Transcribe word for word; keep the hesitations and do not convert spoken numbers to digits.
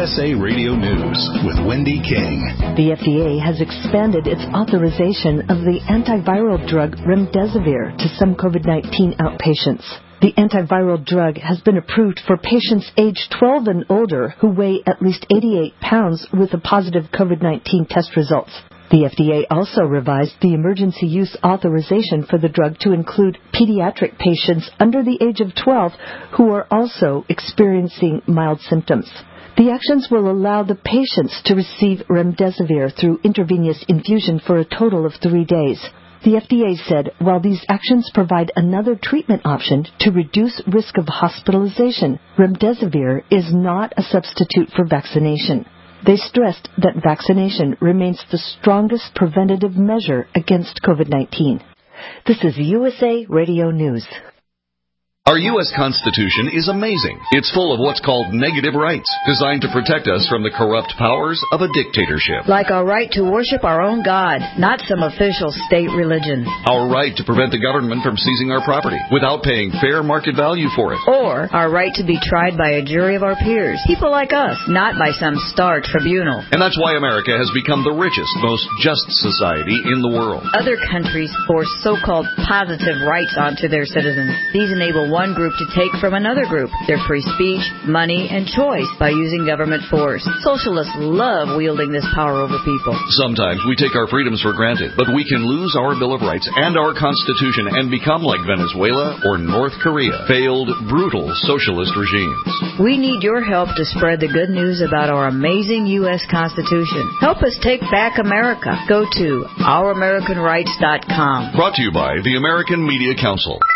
S A Radio News with Wendy King. The F D A has expanded its authorization of the antiviral drug remdesivir to some COVID nineteen outpatients. The antiviral drug has been approved for patients aged twelve and older who weigh at least eighty-eight pounds with a positive COVID nineteen test results. The F D A also revised the emergency use authorization for the drug to include pediatric patients under the age of twelve who are also experiencing mild symptoms. The actions will allow the patients to receive remdesivir through intravenous infusion for a total of three days. The F D A said while these actions provide another treatment option to reduce risk of hospitalization, remdesivir is not a substitute for vaccination. They stressed that vaccination remains the strongest preventative measure against COVID nineteen. This is U S A Radio News. Our U S Constitution is amazing. It's full of what's called negative rights, designed to protect us from the corrupt powers of a dictatorship. Like our right to worship our own God, not some official state religion. Our right to prevent the government from seizing our property without paying fair market value for it. Or our right to be tried by a jury of our peers, people like us, not by some star tribunal. And that's why America has become the richest, most just society in the world. Other countries force so-called positive rights onto their citizens. These enable one group to take from another group their free speech, money, and choice by using government force. Socialists love wielding this power over people. Sometimes we take our freedoms for granted, but we can lose our Bill of Rights and our Constitution and become like Venezuela or North Korea, failed, brutal socialist regimes. We need your help to spread the good news about our amazing U S Constitution. Help us take back America. Go to our american rights dot com. Brought to you by the American Media Council.